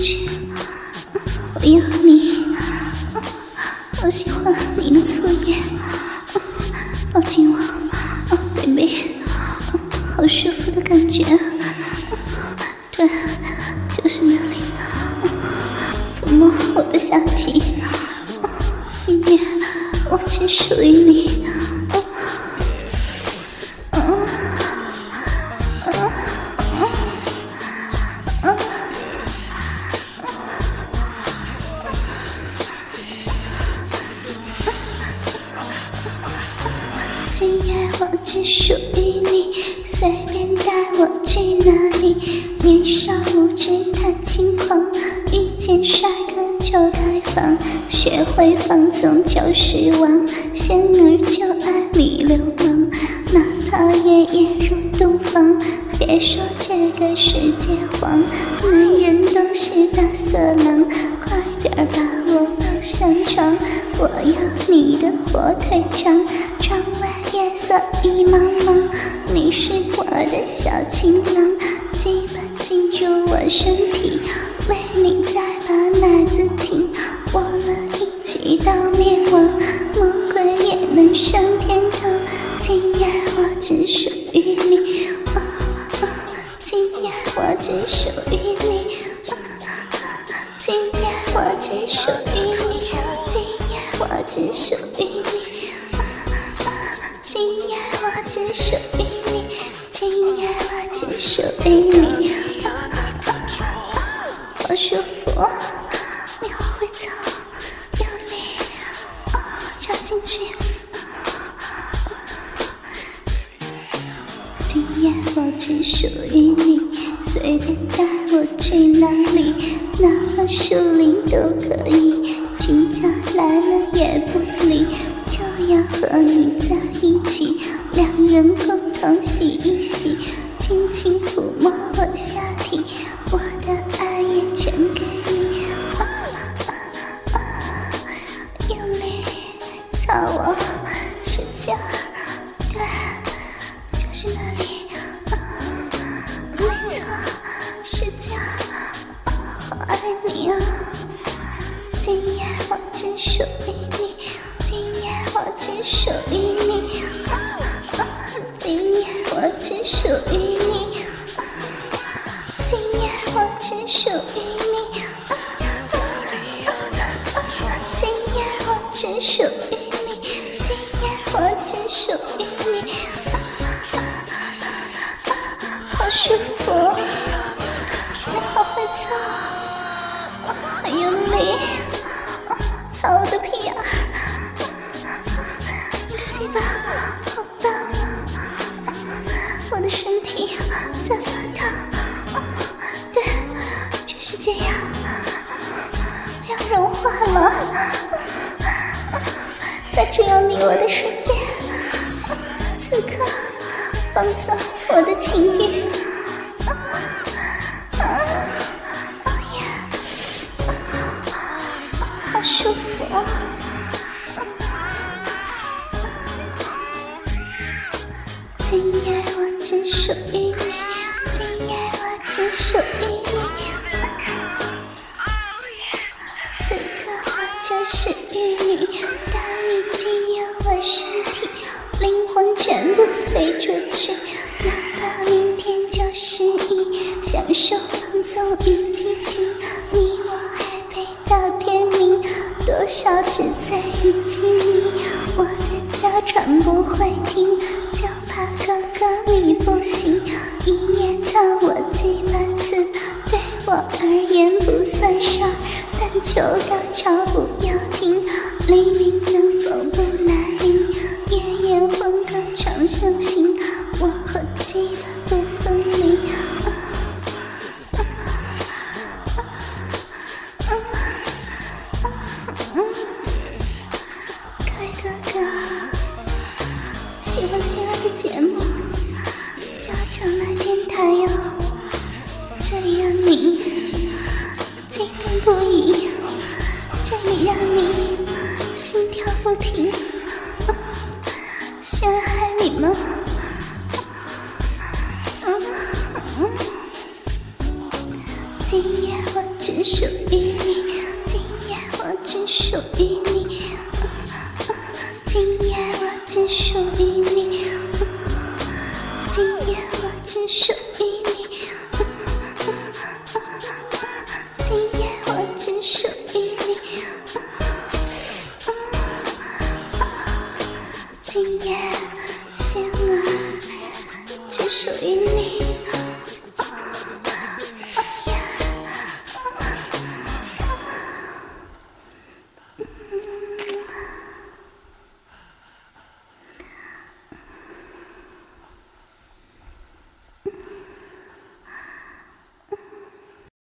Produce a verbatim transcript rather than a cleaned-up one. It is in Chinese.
去，我要你，我喜欢你的粗野，抱紧我 ，baby， 好舒服的感觉，对，就是那里，抚摸我的下体，今夜我只属于你。今夜我只属于你，随便带我去哪里。年少无知太轻狂，遇见帅哥就开放，学会放纵就失望，仙儿就爱你流氓，哪怕夜夜入洞房。别说这个世界荒，男人都是大色狼，快点把我抱上床，我要你的火腿肠。窗外夜色已茫茫，你是我的小情郎，鸡巴进入我身体，为你再把奶子挺，我们一起到灭亡，魔鬼也能上天堂。今夜我只属于你，啊啊，今夜我只属于你，啊啊，今夜我只属于你，今夜我只属于你。今夜我只属于你，今夜我只属于你，啊啊啊，好舒服，你好会操，用力，啊，插进去，啊啊，今夜我只属于你，随便带我去哪里，哪怕树林都可以，警察来了也不理，就要和你在一起，两人共同洗一洗，轻轻抚摸我下体，我的爱也全给你，啊啊啊，用力操我，使劲儿，对，就是那里，啊，没错，使劲儿，啊，好爱你啊，今夜我只属于你，今夜我只属于你，啊啊，今夜我只属于你，啊，今夜我只属于你，啊啊啊啊，今夜我只属于你，今夜我只属于你，啊啊啊啊，好舒服，你好会操，啊，好用力，啊，操我的屁眼儿。鸡巴好棒啊！我的身体在发烫，对，就是这样，要融化了。在这样你我的世界，此刻放纵我的情欲，啊啊啊呀，好舒服。今夜我只属于你，今夜我只属于你，此刻我就属于你，当你进入我身体，灵魂全部飞出去，哪怕明天就是一，享受放纵与激情，你我还配到天明，多少次醉与经历，我的脚喘不会停，就怕哥哥你不行，一夜操我几百次，对我而言不算事儿，但求高潮不要停，黎明能否不来临，夜夜昏高床上行，我和鸡巴不分离，啊啊啊啊啊啊，可以哥哥，喜欢心爱的节目就要常来电台哟，这里让你激动不已，这里让你心跳不停，啊，陷害你们，嗯嗯，今夜我我只属于你，今夜我只属于你，今夜我只属于你，今夜我只属于你，今夜我只属于你。